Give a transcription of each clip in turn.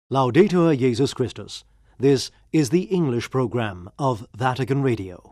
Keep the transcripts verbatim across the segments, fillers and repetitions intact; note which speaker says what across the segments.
Speaker 1: Laudetur Jesus Christus. This is the English program of Vatican Radio.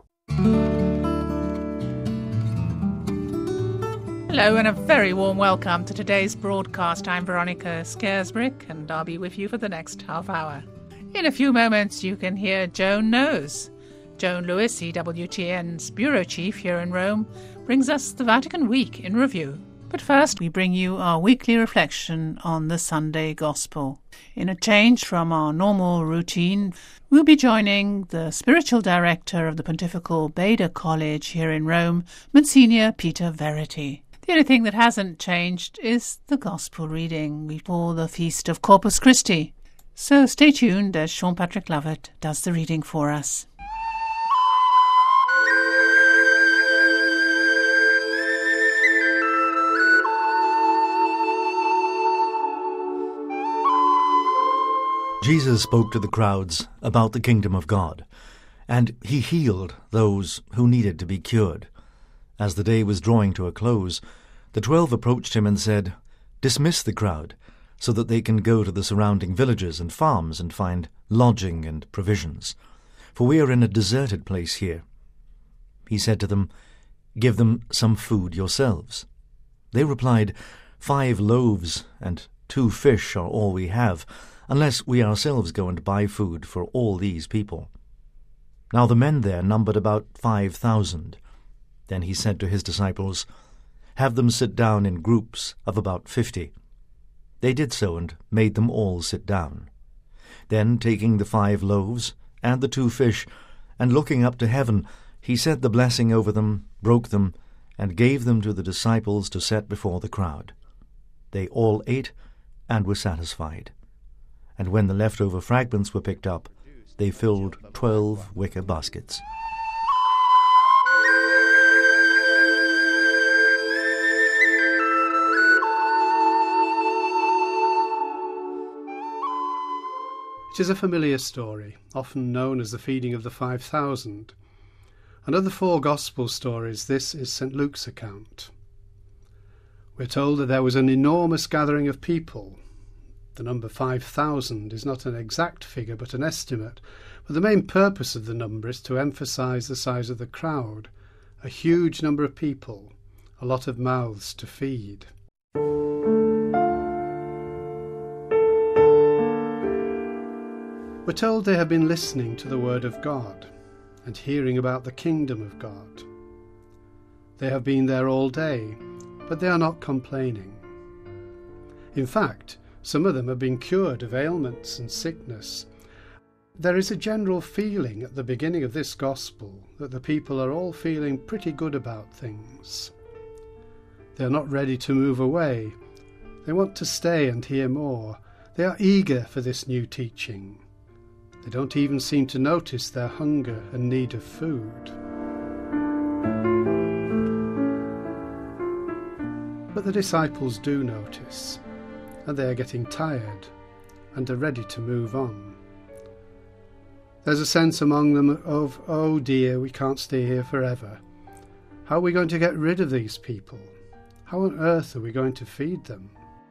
Speaker 2: Hello and a very warm welcome to today's broadcast. I'm Veronica Scaresbrick and I'll be with you for the next half hour. In a few moments you can hear Joan Knows. Joan Lewis, E W T N's bureau chief here in Rome, brings us the Vatican Week in review. But first we bring you our weekly reflection on the Sunday Gospel. In a change from our normal routine, we'll be joining the spiritual director of the Pontifical Beda College here in Rome, Monsignor Peter Verity. The only thing that hasn't changed is the Gospel reading before the Feast of Corpus Christi. So stay tuned as Sean Patrick Lovett does the reading for us.
Speaker 1: Jesus spoke to the crowds about the kingdom of God, and he healed those who needed to be cured. As the day was drawing to a close, the twelve approached him and said, "Dismiss the crowd, so that they can go to the surrounding villages and farms and find lodging and provisions, for we are in a deserted place here." He said to them, "Give them some food yourselves." They replied, "Five loaves and two fish are all we have, unless we ourselves go and buy food for all these people." Now the men there numbered about five thousand. Then he said to his disciples, "Have them sit down in groups of about fifty." They did so and made them all sit down. Then, taking the five loaves and the two fish, and looking up to heaven, he said the blessing over them, broke them, and gave them to the disciples to set before the crowd. They all ate and were satisfied. And when the leftover fragments were picked up, they filled twelve wicker baskets.
Speaker 3: It is a familiar story, often known as the feeding of the five thousand. And of the four Gospel stories, this is Saint Luke's account. We're told that there was an enormous gathering of people. The number five thousand is not an exact figure but an estimate, but the main purpose of the number is to emphasise the size of the crowd, a huge number of people, a lot of mouths to feed. We're told they have been listening to the word of God and hearing about the kingdom of God. They have been there all day, but they are not complaining. In fact, some of them have been cured of ailments and sickness. There is a general feeling at the beginning of this gospel that the people are all feeling pretty good about things. They are not ready to move away. They want to stay and hear more. They are eager for this new teaching. They don't even seem to notice their hunger and need of food. But the disciples do notice, and they are getting tired and are ready to move on. There's a sense among them of, oh dear, we can't stay here forever. How are we going to get rid of these people? How on earth are we going to feed them?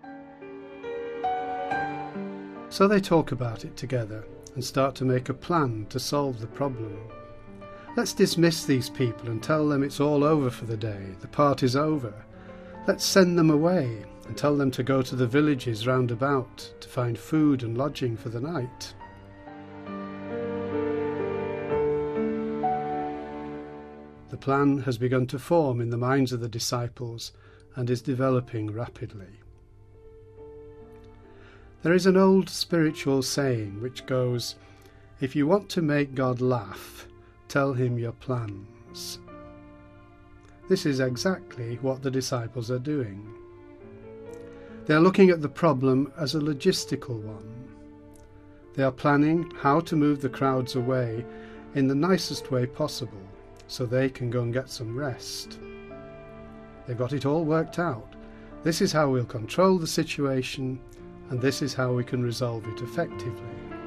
Speaker 3: So they talk about it together and start to make a plan to solve the problem. Let's dismiss these people and tell them it's all over for the day, the party's over. Let's send them away and tell them to go to the villages round about to find food and lodging for the night. The plan has begun to form in the minds of the disciples and is developing rapidly. There is an old spiritual saying which goes, "If you want to make God laugh, tell him your plans." This is exactly what the disciples are doing. They are looking at the problem as a logistical one. They are planning how to move the crowds away in the nicest way possible so they can go and get some rest. They've got it all worked out. This is how we'll control the situation, and this is how we can resolve it effectively.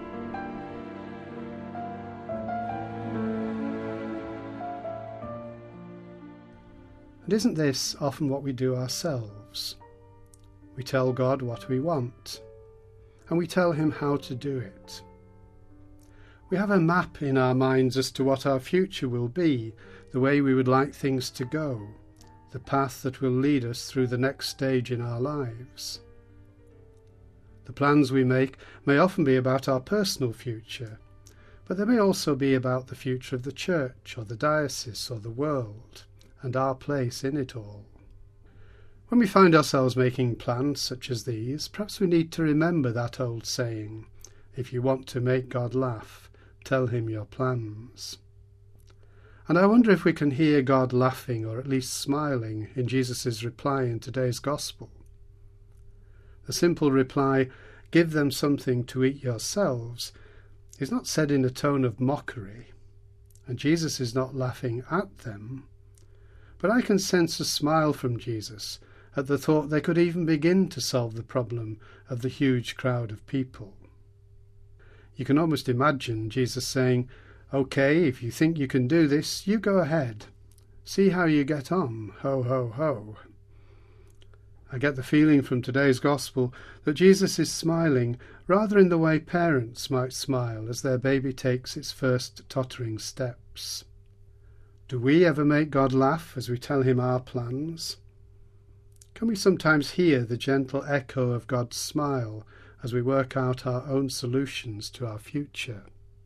Speaker 3: And isn't this often what we do ourselves? We tell God what we want, and we tell him how to do it. We have a map in our minds as to what our future will be, the way we would like things to go, the path that will lead us through the next stage in our lives. The plans we make may often be about our personal future, but they may also be about the future of the church or the diocese or the world, and our place in it all. When we find ourselves making plans such as these, perhaps we need to remember that old saying, if you want to make God laugh, tell him your plans. And I wonder if we can hear God laughing or at least smiling in Jesus' reply in today's Gospel. The simple reply, give them something to eat yourselves, is not said in a tone of mockery, and Jesus is not laughing at them, but I can sense a smile from Jesus at the thought they could even begin to solve the problem of the huge crowd of people. You can almost imagine Jesus saying, "Okay, if you think you can do this, you go ahead. See how you get on, ho, ho, ho." I get the feeling from today's Gospel that Jesus is smiling rather in the way parents might smile as their baby takes its first tottering steps. Do we ever make God laugh as we tell him our plans? Can we sometimes hear the gentle echo of God's smile as we work out our own solutions to our future?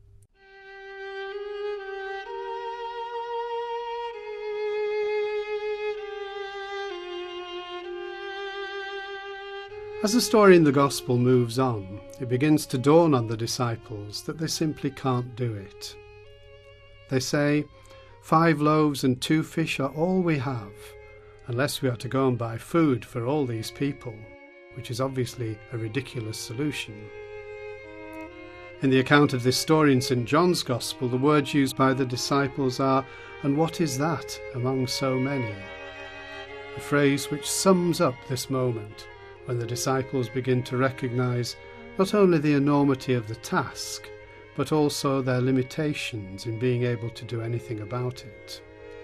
Speaker 3: As the story in the Gospel moves on, it begins to dawn on the disciples that they simply can't do it. They say, five loaves and two fish are all we have, unless we are to go and buy food for all these people, which is obviously a ridiculous solution. In the account of this story in Saint John's Gospel, the words used by the disciples are, "And what is that among so many?" A phrase which sums up this moment, when the disciples begin to recognise not only the enormity of the task, but also their limitations in being able to do anything about it.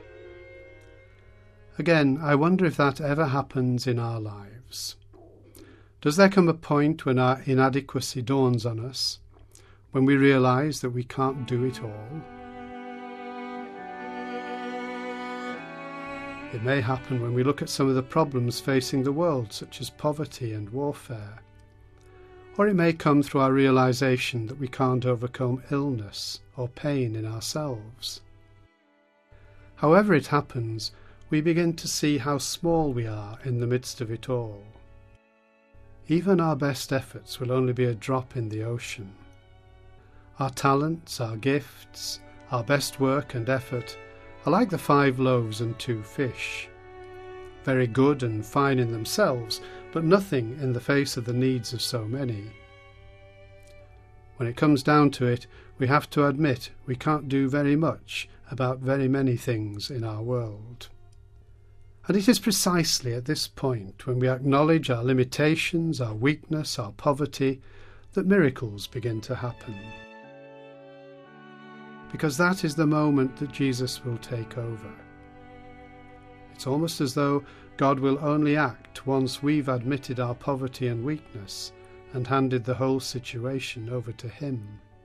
Speaker 3: Again, I wonder if that ever happens in our lives. Does there come a point when our inadequacy dawns on us, when we realise that we can't do it all? It may happen when we look at some of the problems facing the world, such as poverty and warfare. Or it may come through our realisation that we can't overcome illness or pain in ourselves. However it happens, we begin to see how small we are in the midst of it all. Even our best efforts will only be a drop in the ocean. Our talents, our gifts, our best work and effort are like the five loaves and two fish. Very good and fine in themselves, but nothing in the face of the needs of so many. When it comes down to it, we have to admit we can't do very much about very many things in our world. And it is precisely at this point, when we acknowledge our limitations, our weakness, our poverty, that miracles begin to happen. Because that is the moment that Jesus will take over. It's almost as though God will only act once we've admitted our poverty and weakness and handed the whole situation over to him.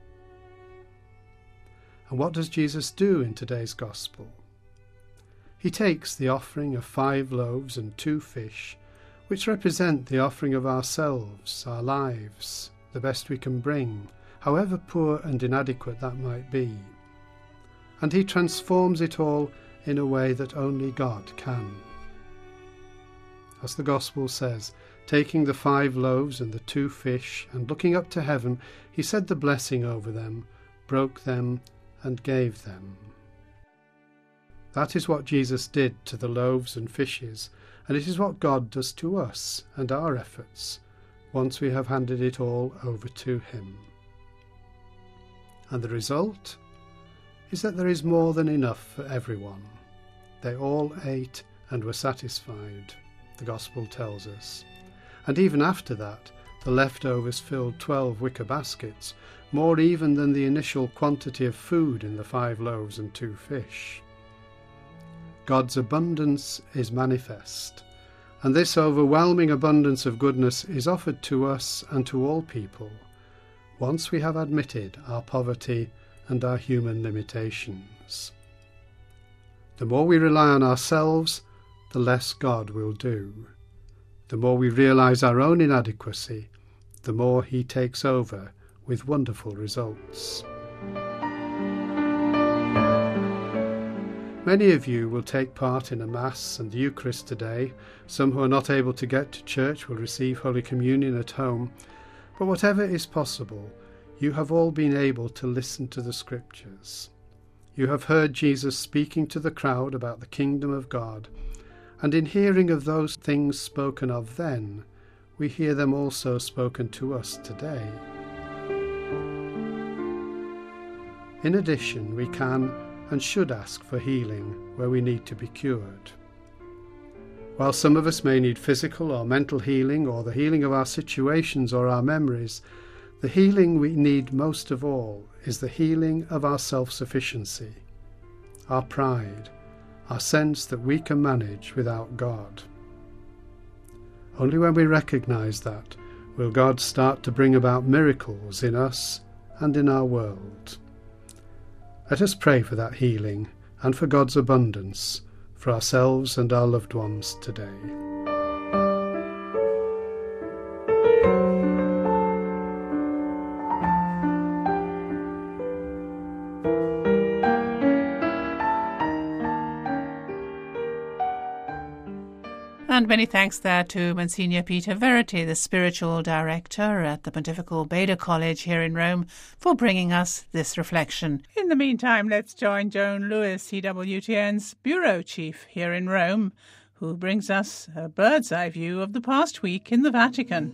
Speaker 3: And what does Jesus do in today's Gospel? He takes the offering of five loaves and two fish, which represent the offering of ourselves, our lives, the best we can bring, however poor and inadequate that might be. And he transforms it all in a way that only God can. As the Gospel says, taking the five loaves and the two fish, and looking up to heaven, he said the blessing over them, broke them, and gave them. That is what Jesus did to the loaves and fishes, and it is what God does to us and our efforts, once we have handed it all over to him. And the result is that there is more than enough for everyone. They all ate and were satisfied, the Gospel tells us. And even after that, the leftovers filled twelve wicker baskets, more even than the initial quantity of food in the five loaves and two fish. God's abundance is manifest, And this overwhelming abundance of goodness is offered to us and to all people, once we have admitted our poverty and our human limitations. The more we rely on ourselves, the less God will do. The more we realize our own inadequacy, the more he takes over with wonderful results. Many of you will take part in a Mass and the Eucharist today. Some who are not able to get to church will receive Holy Communion at home. But whatever is possible, you have all been able to listen to the Scriptures. You have heard Jesus speaking to the crowd about the kingdom of God, and in hearing of those things spoken of then, we hear them also spoken to us today. In addition, we can and should ask for healing where we need to be cured. While some of us may need physical or mental healing, or the healing of our situations or our memories, the healing we need most of all is the healing of our self-sufficiency, our pride, our sense that we can manage without God. Only when we recognize that will God start to bring about miracles in us and in our world. Let us pray for that healing and for God's abundance for ourselves and our loved ones today.
Speaker 2: And many thanks there to Monsignor Peter Verity, the spiritual director at the Pontifical Beda College here in Rome, for bringing us this reflection. In the meantime, let's join Joan Lewis, C W T N's bureau chief here in Rome, who brings us a bird's-eye view of the past week in the Vatican.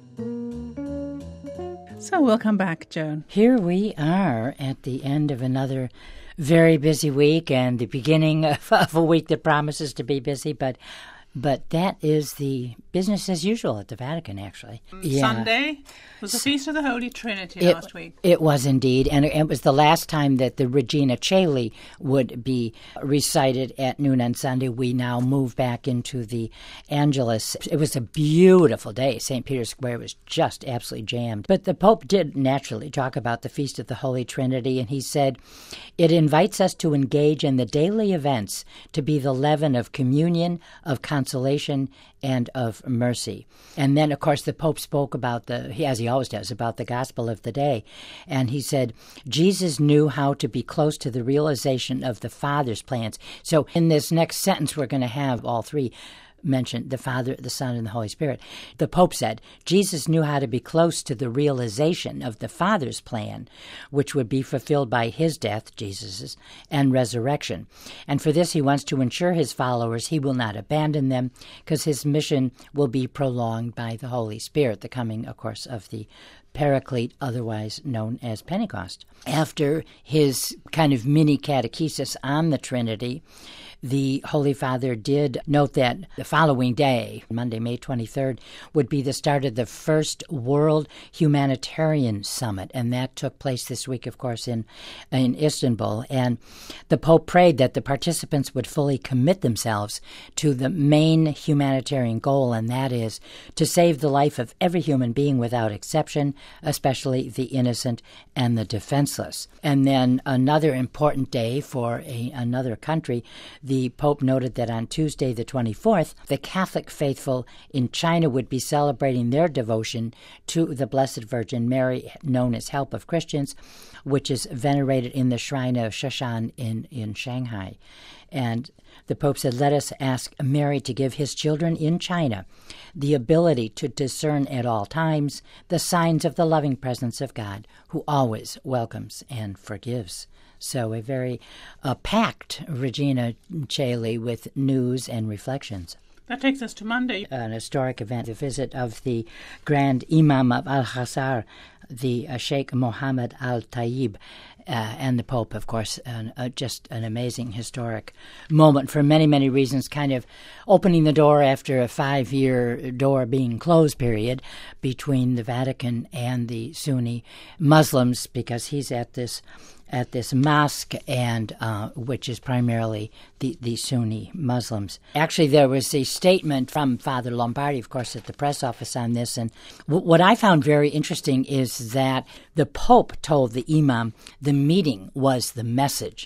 Speaker 2: So welcome back, Joan.
Speaker 4: Here we are at the end of another very busy week and the beginning of, of a week that promises to be busy, but But that is the business as usual at the Vatican, actually.
Speaker 2: Yeah. Sunday was the Feast of the Holy Trinity
Speaker 4: it,
Speaker 2: last week.
Speaker 4: It was indeed, and it was the last time that the Regina Caeli would be recited at noon on Sunday. We now move back into the Angelus. It was a beautiful day. Saint Peter's Square was just absolutely jammed. But the Pope did naturally talk about the Feast of the Holy Trinity, and he said, "It invites us to engage in the daily events to be the leaven of communion, of consolation, and of mercy." And then, of course, the Pope spoke about the, as he always does, about the gospel of the day. And he said, Jesus knew how to be close to the realization of the Father's plans. So in this next sentence, we're going to have all three mentioned, the Father, the Son, and the Holy Spirit. The Pope said, Jesus knew how to be close to the realization of the Father's plan, which would be fulfilled by his death, Jesus's, and resurrection. And for this, he wants to ensure his followers he will not abandon them, because his mission will be prolonged by the Holy Spirit, the coming, of course, of the Paraclete, otherwise known as Pentecost. After his kind of mini catechesis on the Trinity, the Holy Father did note that the following day, Monday, May twenty-third, would be the start of the first World Humanitarian Summit, and that took place this week, of course, in, in Istanbul. And the Pope prayed that the participants would fully commit themselves to the main humanitarian goal, and that is to save the life of every human being without exception, especially the innocent and the defenseless. And then another important day for a, another country, the Pope noted that on Tuesday the twenty-fourth, the Catholic faithful in China would be celebrating their devotion to the Blessed Virgin Mary, known as Help of Christians, which is venerated in the shrine of Shashan in, in Shanghai. And the Pope said, let us ask Mary to give his children in China the ability to discern at all times the signs of the loving presence of God, who always welcomes and forgives. So a very uh, packed Regina Caeli with news and reflections.
Speaker 2: That takes us to Monday.
Speaker 4: An historic event, the visit of the Grand Imam of Al-Azhar, the uh, Sheikh Mohammed Al-Tayyib, uh, and the Pope, of course. An, uh, just an amazing historic moment for many, many reasons, kind of opening the door after a five-year door being closed period between the Vatican and the Sunni Muslims, because he's at this at this mosque, and uh, which is primarily the, the Sunni Muslims. Actually, there was a statement from Father Lombardi, of course, at the press office on this, and w- what I found very interesting is that the Pope told the imam the meeting was the message.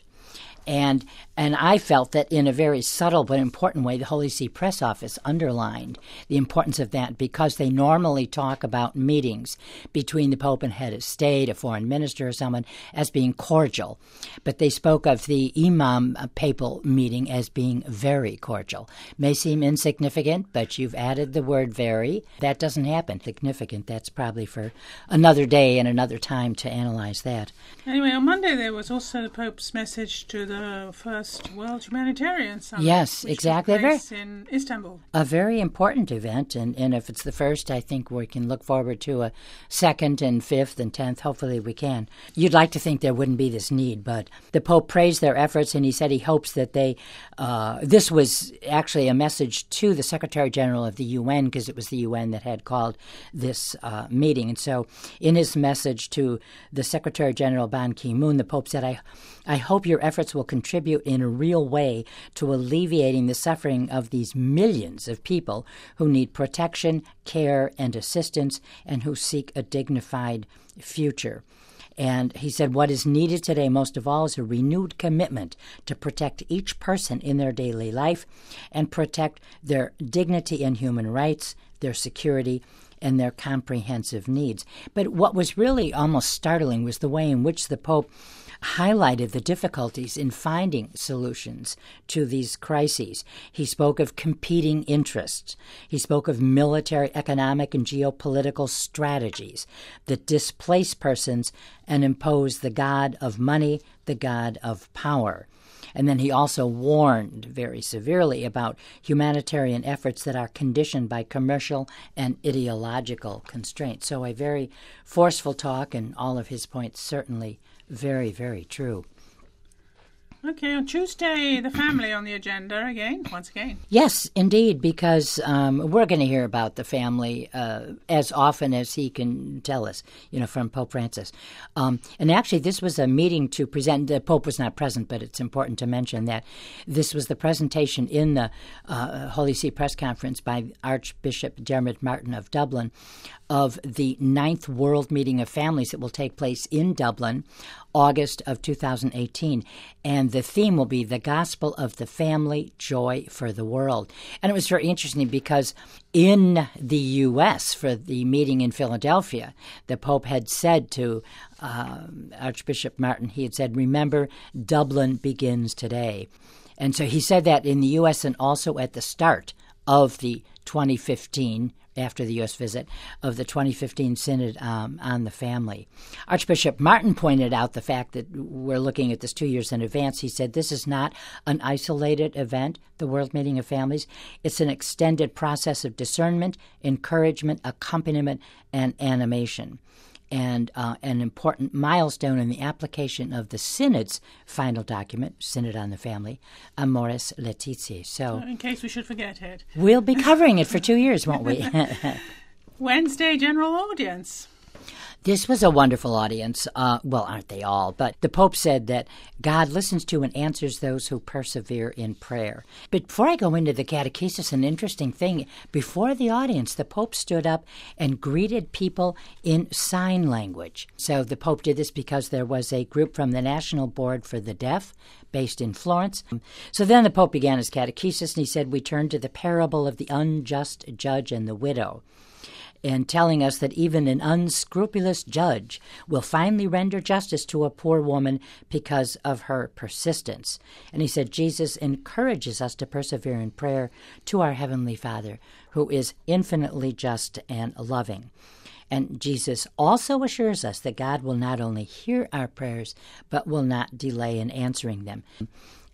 Speaker 4: And and I felt that in a very subtle but important way, the Holy See Press Office underlined the importance of that, because they normally talk about meetings between the Pope and head of state, a foreign minister or someone, as being cordial. But they spoke of the imam papal meeting as being very cordial. May seem insignificant, but you've added the word very. That doesn't happen. Significant, that's probably for another day and another time to analyze that.
Speaker 2: Anyway, on Monday there was also the Pope's message to the first World Humanitarian Summit.
Speaker 4: Yes,
Speaker 2: which
Speaker 4: exactly.
Speaker 2: Took place in Istanbul.
Speaker 4: A very important event, and, and if it's the first, I think we can look forward to a second and fifth and tenth. Hopefully we can. You'd like to think there wouldn't be this need, but the Pope praised their efforts, and he said he hopes that they, uh, this was actually a message to the Secretary General of the U N, because it was the U N that had called this uh, meeting. And so in his message to the Secretary General Ban Ki-moon, the Pope said, I, I hope your efforts will contribute in a real way to alleviating the suffering of these millions of people who need protection, care, and assistance, and who seek a dignified future. And he said what is needed today most of all is a renewed commitment to protect each person in their daily life and protect their dignity and human rights, their security, and their comprehensive needs. But what was really almost startling was the way in which the Pope highlighted the difficulties in finding solutions to these crises. He spoke of competing interests. He spoke of military, economic, and geopolitical strategies that displace persons and impose the god of money, the god of power. And then he also warned very severely about humanitarian efforts that are conditioned by commercial and ideological constraints. So a very forceful talk, and all of his points certainly very, very true.
Speaker 2: Okay, on Tuesday, the family on the agenda again, once again.
Speaker 4: Yes, indeed, because um, we're going to hear about the family uh, as often as he can tell us, you know, from Pope Francis. Um, and actually, this was a meeting to present. The Pope was not present, but it's important to mention that this was the presentation in the uh, Holy See press conference by Archbishop Dermot Martin of Dublin of the ninth World Meeting of Families that will take place in Dublin, August of two thousand eighteen. And the theme will be the gospel of the family, joy for the world. And it was very interesting because in the U S for the meeting in Philadelphia, the Pope had said to uh, Archbishop Martin, he had said, remember, Dublin begins today. And so he said that in the U S and also at the start of the twenty fifteen, after the U S visit, of the twenty fifteen Synod um, on the Family. Archbishop Martin pointed out the fact that we're looking at this two years in advance. He said this is not an isolated event, the World Meeting of Families. It's an extended process of discernment, encouragement, accompaniment, and animation. And uh, an important milestone in the application of the Synod's final document, Synod on the Family, Amoris Laetitia. So,
Speaker 2: in case we should forget it.
Speaker 4: We'll be covering it for two years, won't we?
Speaker 2: Wednesday general audience.
Speaker 4: This was a wonderful audience. Uh, well, aren't they all? But the Pope said that God listens to and answers those who persevere in prayer. But before I go into the catechesis, an interesting thing, before the audience, the Pope stood up and greeted people in sign language. So the Pope did this because there was a group from the National Board for the Deaf based in Florence. So then the Pope began his catechesis, and he said, we turn to the parable of the unjust judge and the widow, and telling us that even an unscrupulous judge will finally render justice to a poor woman because of her persistence. And he said Jesus encourages us to persevere in prayer to our Heavenly Father, who is infinitely just and loving. And Jesus also assures us that God will not only hear our prayers, but will not delay in answering them.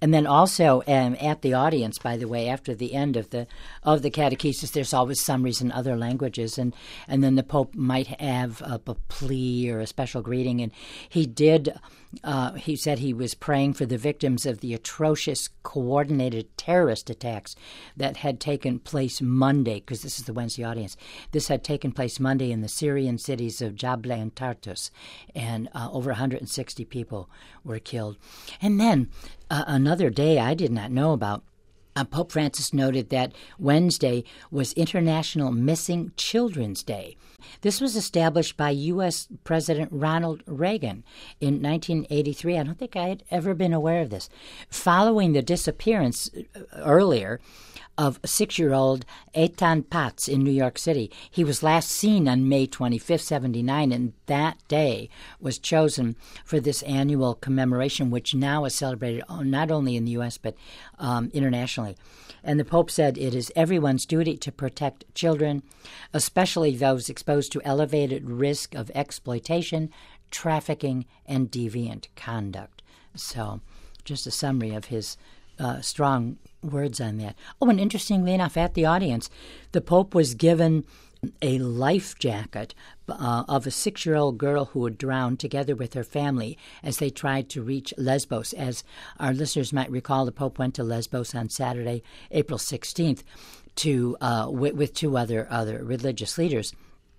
Speaker 4: And then also um, at the audience, by the way, after the end of the of the catechesis, there's always summaries in other languages, and, and then the Pope might have a, a plea or a special greeting. And he did. Uh, he said he was praying for the victims of the atrocious coordinated terrorist attacks that had taken place Monday, because this is the Wednesday audience. This had taken place Monday in the Syrian cities of Jabla and Tartus, and uh, over one hundred sixty people were killed. And then uh, another day I did not know about. Uh, Pope Francis noted that Wednesday was International Missing Children's Day. This was established by U S President Ronald Reagan in nineteen eighty-three. I don't think I had ever been aware of this. Following the disappearance earlier of six-year-old Eitan Patz in New York City. He was last seen on May twenty-fifth, seventy-nine, and that day was chosen for this annual commemoration, which now is celebrated not only in the U S but um, internationally. And the Pope said it is everyone's duty to protect children, especially those exposed to elevated risk of exploitation, trafficking, and deviant conduct. So just a summary of his uh, strong words on that. Oh, and interestingly enough, at the audience, the Pope was given a life jacket uh, of a six-year-old girl who had drowned together with her family as they tried to reach Lesbos. As our listeners might recall, the Pope went to Lesbos on Saturday, April sixteenth, to uh, with, with two other, other religious leaders,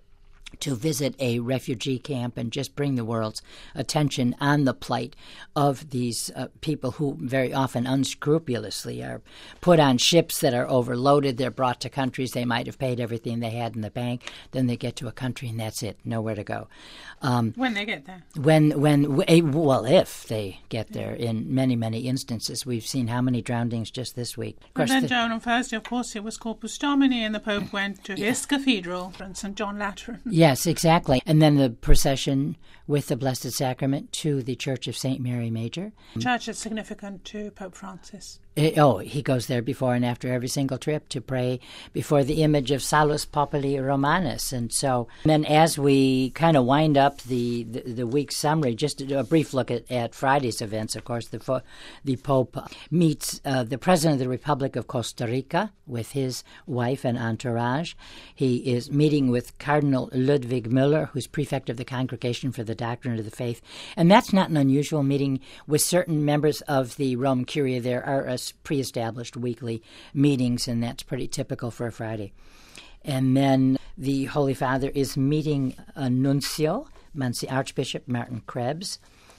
Speaker 4: to visit a refugee camp and just bring the world's attention on the plight of these uh, people who very often unscrupulously are put on ships that are overloaded. They're brought to countries they might have paid everything they had in the bank. Then they get to a country and that's it, nowhere to go. Um,
Speaker 2: when they get there.
Speaker 4: When, when, well, if they get there. In many, many instances. We've seen how many drownings just this week. Of
Speaker 2: And then,
Speaker 4: the,
Speaker 2: Joan, on Thursday, of course, it was Corpus Domini, and the Pope went to his cathedral in Saint John Lateran.
Speaker 4: Yes, exactly. And then the procession with the Blessed Sacrament to the Church of Saint Mary Major.
Speaker 2: Church is significant to Pope Francis.
Speaker 4: It, oh, he goes there before and after every single trip to pray before the image of Salus Populi Romanus. And so then as we kind of wind up the, the, the week's summary, just to do a brief look at, at Friday's events, of course, the, the Pope meets uh, the President of the Republic of Costa Rica with his wife and entourage. He is meeting with Cardinal Ludwig Müller, who's prefect of the Congregation for the Doctrine of the Faith. And that's not an unusual meeting with certain members of the Roman Curia. There are a pre-established weekly meetings, and that's pretty typical for a Friday. And then the Holy Father is meeting a nuncio, Archbishop Martin Krebs,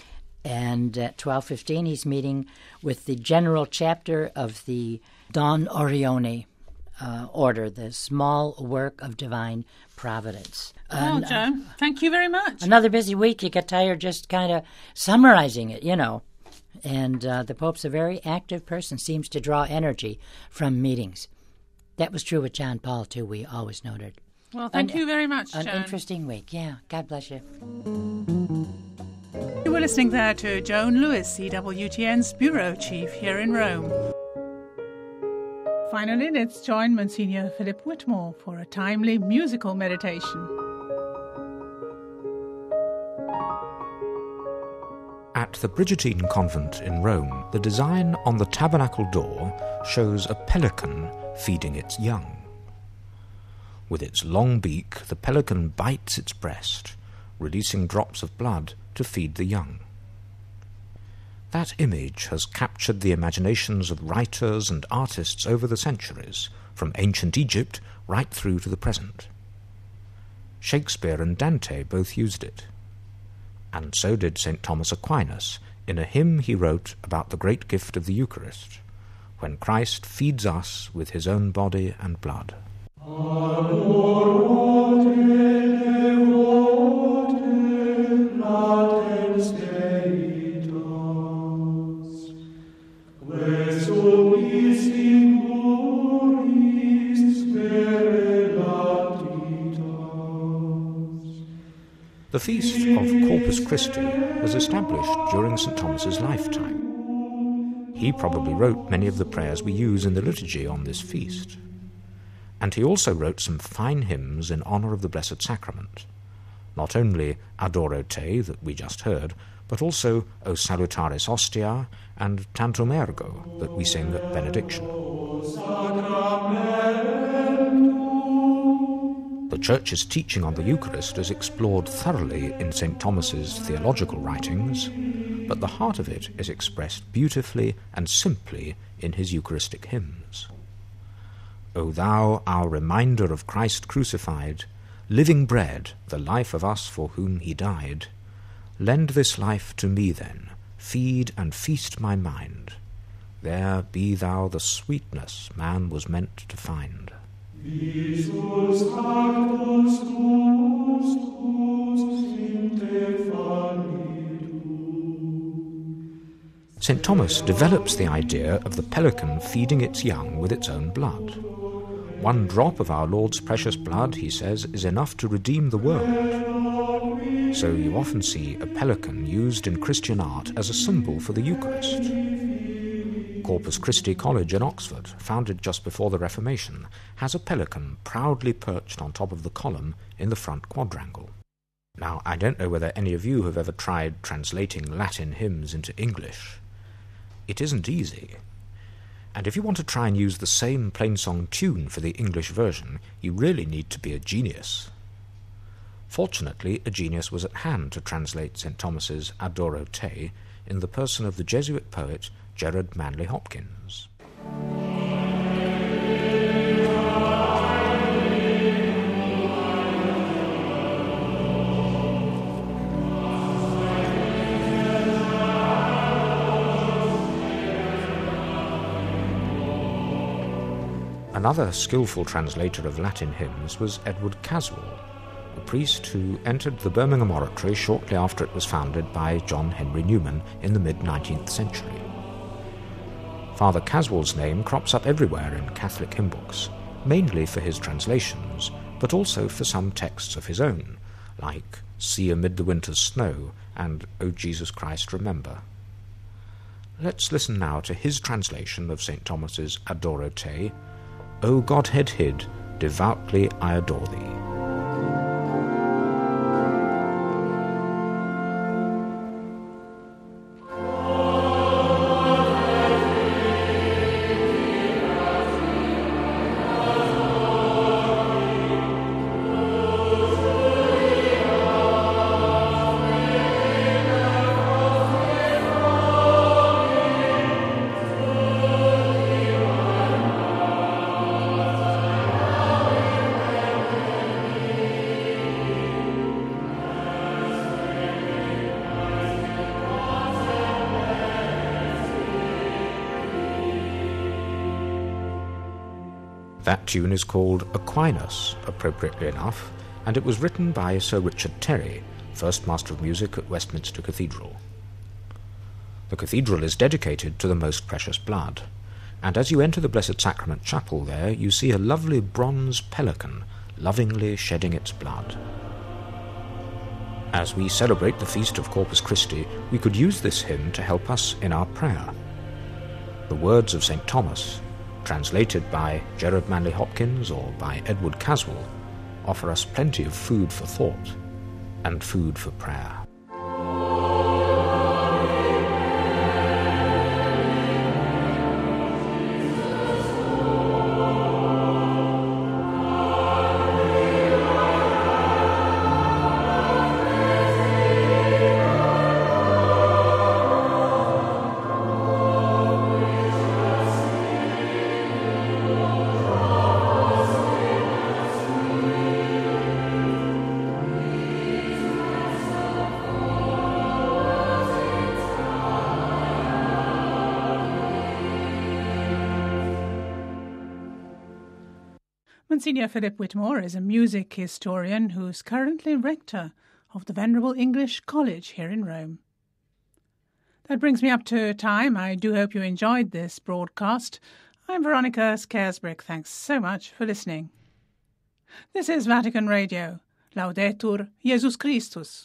Speaker 4: and at twelve fifteen he's meeting with the general chapter of the Don Orione uh, order, the small work of divine providence.
Speaker 2: Well,
Speaker 4: and,
Speaker 2: Joan, uh, thank you very much.
Speaker 4: Another busy week. You get tired just kind of summarizing it, you know. And uh, the Pope's a very active person, seems to draw energy from meetings. That was true with John Paul, too, we always noted.
Speaker 2: Well, thank an, you very much,
Speaker 4: An
Speaker 2: Joan.
Speaker 4: interesting week, yeah. God bless you.
Speaker 2: You were listening there to Joan Lewis, E W T N's Bureau Chief here in Rome. Finally, let's join Monsignor Philip Whitmore for a timely musical meditation.
Speaker 5: At the Brigittine Convent in Rome, the design on the tabernacle door shows a pelican feeding its young. With its long beak, the pelican bites its breast, releasing drops of blood to feed the young. That image has captured the imaginations of writers and artists over the centuries, from ancient Egypt right through to the present. Shakespeare and Dante both used it. And so did Saint Thomas Aquinas in a hymn he wrote about the great gift of the Eucharist, when Christ feeds us with his own body and blood. The feast of Corpus Christi was established during Saint Thomas's lifetime. He probably wrote many of the prayers we use in the liturgy on this feast. And he also wrote some fine hymns in honor of the Blessed Sacrament. Not only Adoro Te, that we just heard, but also O Salutaris Ostia and Tantum Ergo that we sing at benediction. The Church's teaching on the Eucharist is explored thoroughly in Saint Thomas's theological writings, but the heart of it is expressed beautifully and simply in his Eucharistic hymns. O thou, our reminder of Christ crucified, living bread, the life of us for whom he died, lend this life to me then, feed and feast my mind. There be thou the sweetness man was meant to find. Jesus Actus Christus in te Saint Thomas develops the idea of the pelican feeding its young with its own blood. One drop of our Lord's precious blood, he says, is enough to redeem the world. So you often see a pelican used in Christian art as a symbol for the Eucharist. Corpus Christi College in Oxford, founded just before the Reformation, has a pelican proudly perched on top of the column in the front quadrangle. Now, I don't know whether any of you have ever tried translating Latin hymns into English. It isn't easy. And if you want to try and use the same plain-song tune for the English version, you really need to be a genius. Fortunately, a genius was at hand to translate Saint Thomas's Adoro Te in the person of the Jesuit poet Gerard Manley Hopkins. Another skillful translator of Latin hymns was Edward Caswall, a priest who entered the Birmingham Oratory shortly after it was founded by John Henry Newman in the mid-nineteenth century. Father Caswall's name crops up everywhere in Catholic hymn books, mainly for his translations, but also for some texts of his own, like See Amid the Winter's Snow and O Jesus Christ Remember. Let's listen now to his translation of Saint Thomas's Adoro Te, O Godhead hid, devoutly I adore thee. That tune is called Aquinas, appropriately enough, and it was written by Sir Richard Terry, first Master of Music at Westminster Cathedral. The cathedral is dedicated to the Most Precious Blood, and as you enter the Blessed Sacrament Chapel there, you see a lovely bronze pelican lovingly shedding its blood. As we celebrate the feast of Corpus Christi, we could use this hymn to help us in our prayer. The words of Saint Thomas, translated by Gerard Manley Hopkins or by Edward Caswall, offer us plenty of food for thought and food for prayer.
Speaker 2: Monsignor Philip Whitmore is a music historian who's currently rector of the Venerable English College here in Rome. That brings me up to time. I do hope you enjoyed this broadcast. I'm Veronica Scaresbrick. Thanks so much for listening. This is Vatican Radio. Laudetur Jesus Christus.